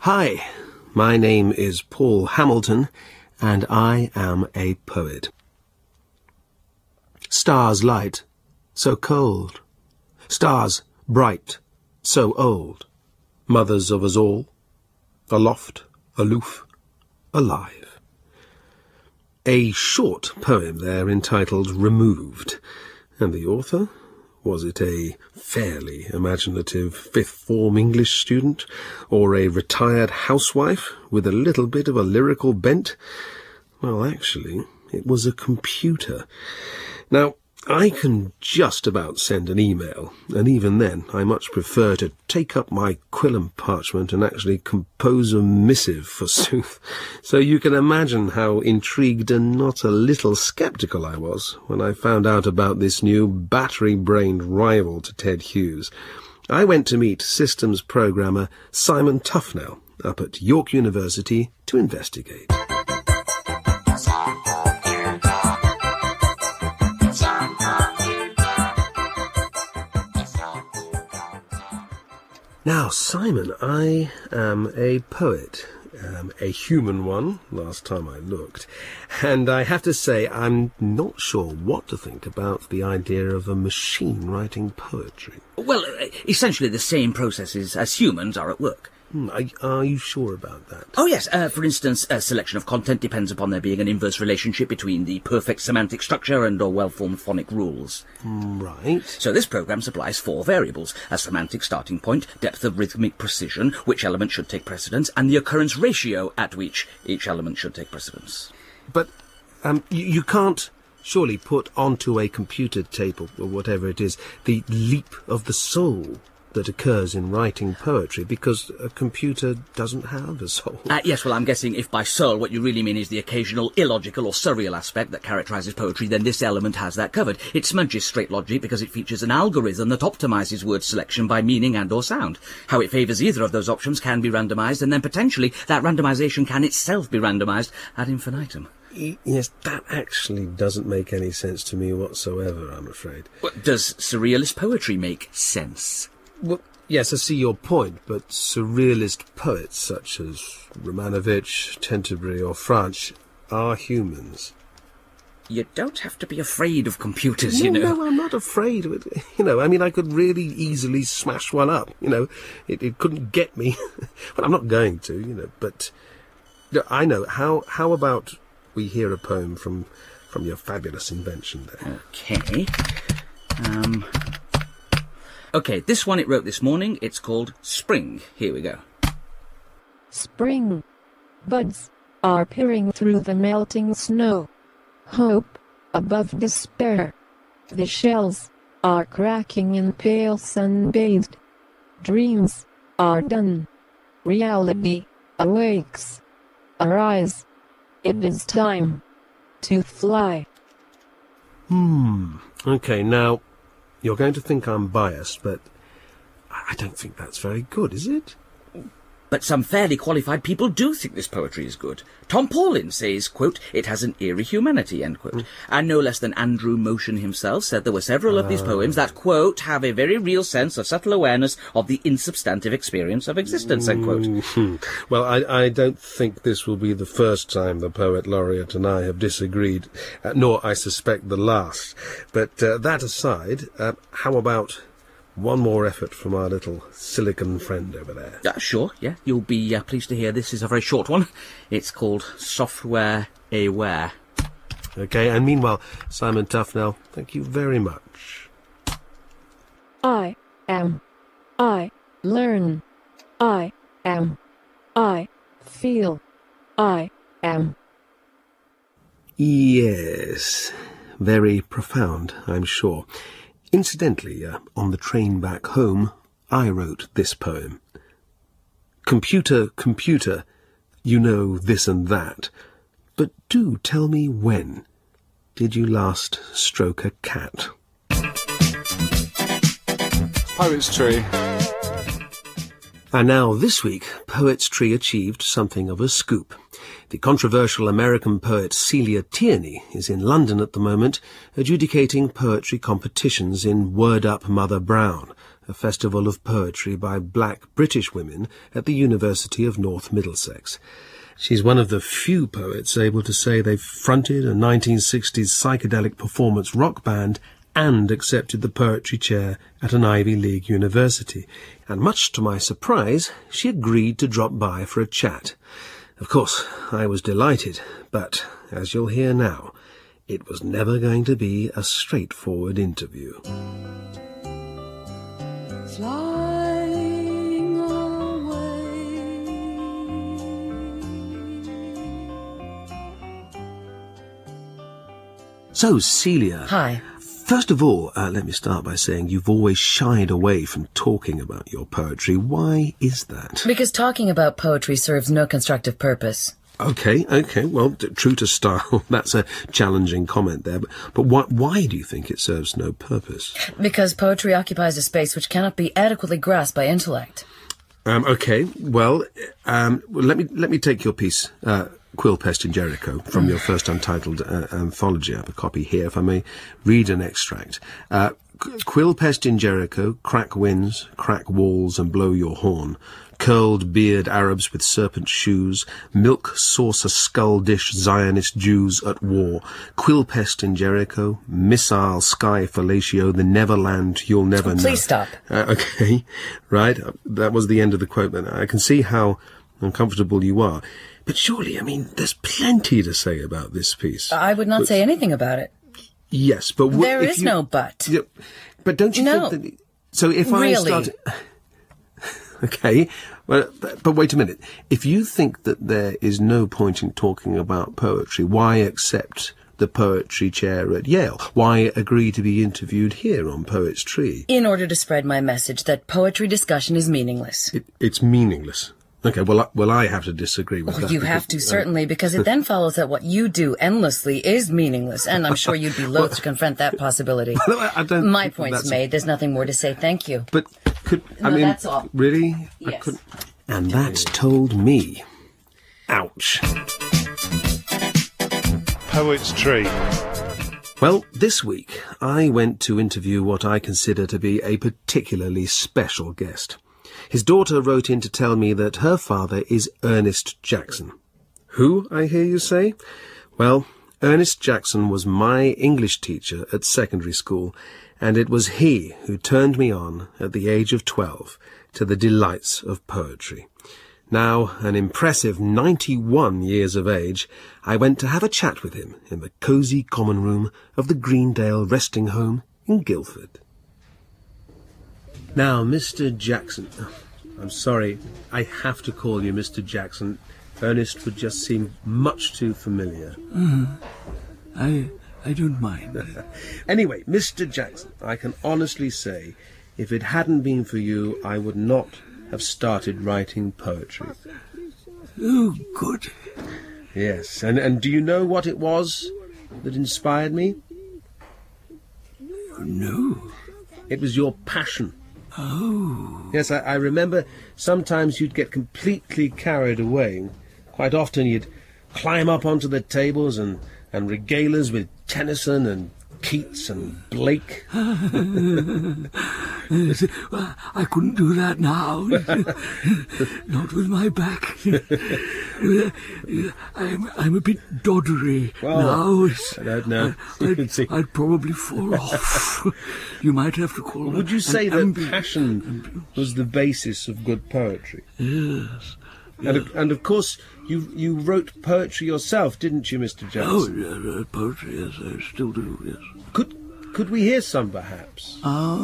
Hi, my name is Paul Hamilton, and I am a poet. Stars light, so cold. Stars bright, so old. Mothers of us all, aloft, aloof, alive. A short poem there entitled Removed. And the author? Was it a fairly imaginative fifth-form English student, or a retired housewife with a little bit of a lyrical bent? Well, actually, it was a computer. Now, I can just about send an email, and even then I much prefer to take up my quill and parchment and actually compose a missive, forsooth. So you can imagine how intrigued and not a little sceptical I was when I found out about this new battery-brained rival to Ted Hughes. I went to meet systems programmer Simon Tufnell up at York University to investigate. Now, Simon, I am a poet, a human one, last time I looked, and I have to say I'm not sure what to think about the idea of a machine writing poetry. Well, essentially the same processes as humans are at work. Are you sure about that? Oh, yes. For instance, a selection of content depends upon there being an inverse relationship between the perfect semantic structure and well-formed phonic rules. Right. So this program supplies 4 variables: a semantic starting point, depth of rhythmic precision, which element should take precedence, and the occurrence ratio at which each element should take precedence. But you can't surely put onto a computer tape or whatever it is the leap of the soul that occurs in writing poetry, because a computer doesn't have a soul. Yes, well, I'm guessing if by soul what you really mean is the occasional illogical or surreal aspect that characterises poetry, then this element has that covered. It smudges straight logic because it features an algorithm that optimises word selection by meaning and or sound. How it favours either of those options can be randomised, and then potentially that randomisation can itself be randomised ad infinitum. Yes, that actually doesn't make any sense to me whatsoever, I'm afraid. Well, does surrealist poetry make sense? Well, yes, I see your point, but surrealist poets such as Romanovich, Canterbury or French are humans. You don't have to be afraid of computers, you know. No, I'm not afraid of it. I could really easily smash one up, It couldn't get me. Well, I'm not going to, but I know. How about we hear a poem from your fabulous invention there? Okay. Okay, this one it wrote this morning. It's called Spring. Here we go. Spring. Buds are peering through the melting snow. Hope above despair. The shells are cracking in pale sun-bathed. Dreams are done. Reality awakes. Arise. It is time to fly. Okay, now, you're going to think I'm biased, but I don't think that's very good, is it? But some fairly qualified people do think this poetry is good. Tom Paulin says, quote, it has an eerie humanity, end quote. And no less than Andrew Motion himself said there were several of these poems that, quote, have a very real sense of subtle awareness of the insubstantive experience of existence, end quote. Well, I don't think this will be the first time the poet laureate and I have disagreed, nor, I suspect, the last. But that aside, how about one more effort from our little silicon friend over there? Sure, yeah. You'll be pleased to hear this is a very short one. It's called Software Aware. Okay, and meanwhile, Simon Tufnell, thank you very much. I am. I learn. I am. I feel. I am. Yes, very profound, I'm sure. Incidentally, on the train back home, I wrote this poem. Computer, computer, you know this and that, but do tell me when did you last stroke a cat? Poets Tree. And now this week, Poets Tree achieved something of a scoop. The controversial American poet Celia Tierney is in London at the moment, adjudicating poetry competitions in Word Up Mother Brown, a festival of poetry by black British women at the University of North Middlesex. She's one of the few poets able to say they've fronted a 1960s psychedelic performance rock band and accepted the poetry chair at an Ivy League university. And much to my surprise, she agreed to drop by for a chat. Of course, I was delighted, but, as you'll hear now, it was never going to be a straightforward interview. Flying away. So, Celia. Hi. First of all, let me start by saying you've always shied away from talking about your poetry. Why is that? Because talking about poetry serves no constructive purpose. Okay, well, true to style, that's a challenging comment there. But why do you think it serves no purpose? Because poetry occupies a space which cannot be adequately grasped by intellect. Okay, well, let me take your piece, Quill Pest in Jericho, from your first untitled anthology. I have a copy here, if I may read an extract. Quill Pest in Jericho, crack winds, crack walls and blow your horn. Curled beard Arabs with serpent shoes, milk saucer skull dish Zionist Jews at war. Quill Pest in Jericho, missile sky fellatio, the Neverland you'll never know. Please stop. Okay, right, that was the end of the quote then. I can see how uncomfortable you are. But surely, I mean, there's plenty to say about this piece. I would not say anything about it. Yes, but... There is no but. Yeah, but don't you think that... So if really? I start... Okay, well, but wait a minute. If you think that there is no point in talking about poetry, why accept the poetry chair at Yale? Why agree to be interviewed here on Poets Tree? In order to spread my message that poetry discussion is meaningless. It's meaningless. Okay, well, I have to disagree with that. You have to, certainly, because it then follows that what you do endlessly is meaningless, and I'm sure you'd be loath to confront that possibility. I don't My point's made. There's nothing more to say. Thank you. But I mean, that's all. Really? Yes. I couldn't. And that's told me. Ouch. Poets Tree. Well, this week I went to interview what I consider to be a particularly special guest. His daughter wrote in to tell me that her father is Ernest Jackson. Who, I hear you say? Well, Ernest Jackson was my English teacher at secondary school, and it was he who turned me on at the age of 12 to the delights of poetry. Now, an impressive 91 years of age, I went to have a chat with him in the cosy common room of the Greendale Resting Home in Guildford. Now, Mr. Jackson... I'm sorry, I have to call you Mr. Jackson. Ernest would just seem much too familiar. I don't mind. Anyway, Mr. Jackson, I can honestly say, if it hadn't been for you, I would not have started writing poetry. Oh, good. Yes, and do you know what it was that inspired me? No. It was your passion. Oh. Yes, I remember sometimes you'd get completely carried away. Quite often you'd climb up onto the tables and regale us with Tennyson and Keats and Blake. Well, I couldn't do that now. Not with my back. I'm a bit doddery now. I don't know. I'd probably fall off. You might have to call Would you say that passion was the basis of good poetry? Yes. And of course, you wrote poetry yourself, didn't you, Mr. Jackson? Oh, yeah, poetry, yes, I still do, yes. Could we hear some, perhaps?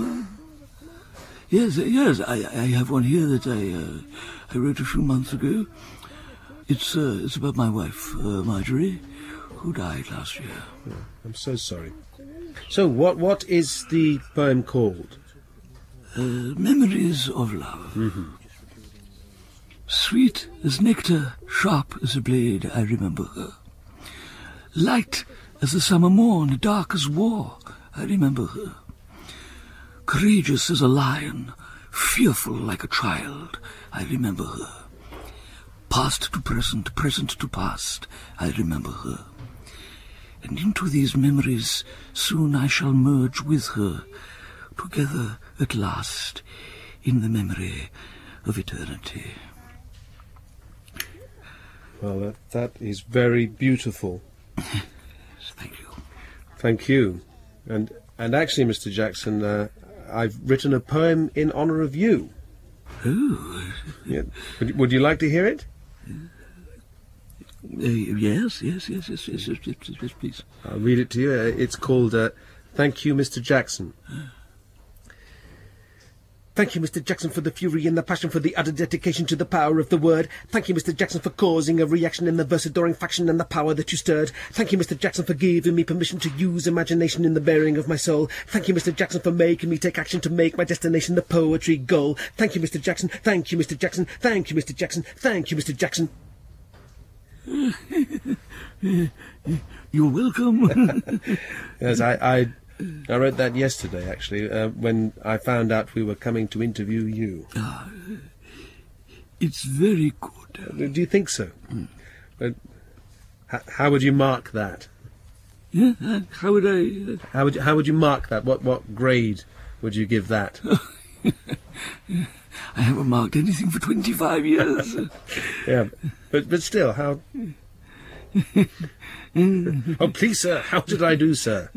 Yes, I have one here that I wrote a few months ago. It's about my wife, Marjorie, who died last year. Oh, I'm so sorry. So, what is the poem called? Memories of Love. Mm-hmm. Sweet as nectar, sharp as a blade, I remember her. Light as the summer morn, dark as war, I remember her. Courageous as a lion, fearful like a child, I remember her. Past to present, present to past, I remember her. And into these memories soon I shall merge with her, together at last in the memory of eternity. Well, that is very beautiful. Thank you. Thank you. And actually, Mr. Jackson, I've written a poem in honour of you. Oh. Yeah. Would you like to hear it? Yes, please. I'll read it to you. It's called Thank You, Mr. Jackson. Thank you, Mr. Jackson, for the fury and the passion, for the utter dedication to the power of the word. Thank you, Mr. Jackson, for causing a reaction in the verse-adoring faction and the power that you stirred. Thank you, Mr. Jackson, for giving me permission to use imagination in the bearing of my soul. Thank you, Mr. Jackson, for making me take action to make my destination the poetry goal. Thank you, Mr. Jackson. Thank you, Mr. Jackson. Thank you, Mr. Jackson. Thank you, Mr. Jackson. You're welcome. Yes, I wrote that yesterday, actually, when I found out we were coming to interview you. It's very good. Do you think so? How would you mark that? Yeah, how would I... How would you mark that? What grade would you give that? I haven't marked anything for 25 years. Yeah, but still, how... Oh, please, sir, how did I do, sir?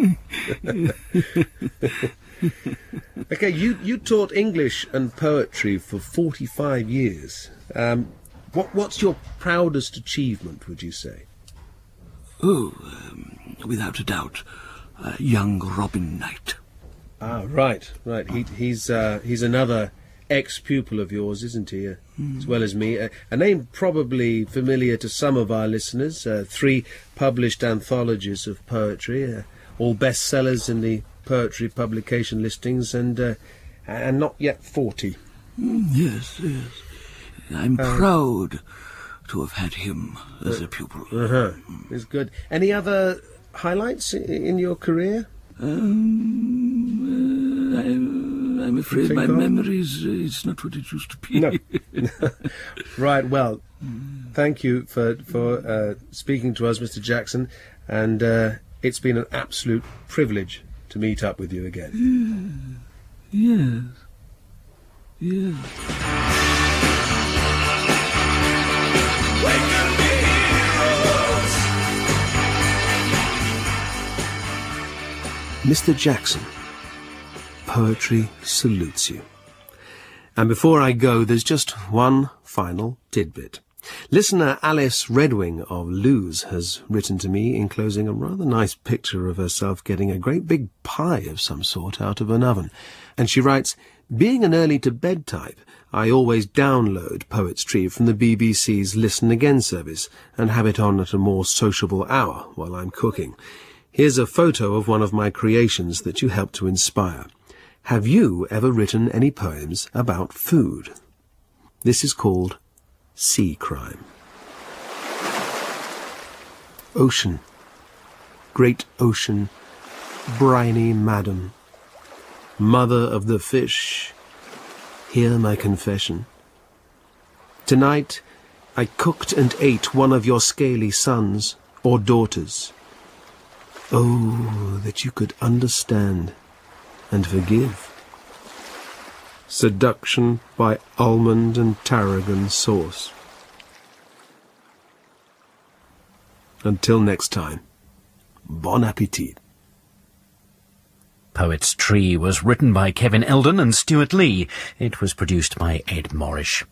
Okay, you taught English and poetry for 45 years. What's your proudest achievement, would you say? Oh, without a doubt, young Robin Knight. Ah, right. He's another ex-pupil of yours, isn't he? As well as me. A name probably familiar to some of our listeners. 3 published anthologies of poetry, all bestsellers in the poetry publication listings, and not yet 40. Yes. I'm proud to have had him as a pupil. It's good. Any other highlights in your career? I'm afraid my memory is not what it used to be. No. Right, well, thank you for speaking to us, Mr. Jackson, and it's been an absolute privilege to meet up with you again. Yes. Mr. Jackson, poetry salutes you. And before I go, there's just one final tidbit. Listener Alice Redwing of Lewes has written to me, enclosing a rather nice picture of herself getting a great big pie of some sort out of an oven. And she writes, being an early-to-bed type, I always download Poet's Tree from the BBC's Listen Again service and have it on at a more sociable hour while I'm cooking. Here's a photo of one of my creations that you helped to inspire. Have you ever written any poems about food? This is called Sea Crime. Ocean, great ocean, briny madam, mother of the fish, hear my confession. Tonight I cooked and ate one of your scaly sons or daughters. Oh, that you could understand and forgive. Seduction by almond and tarragon sauce. Until next time, bon appetit. Poet's Tree was written by Kevin Eldon and Stuart Lee. It was produced by Ed Morrish.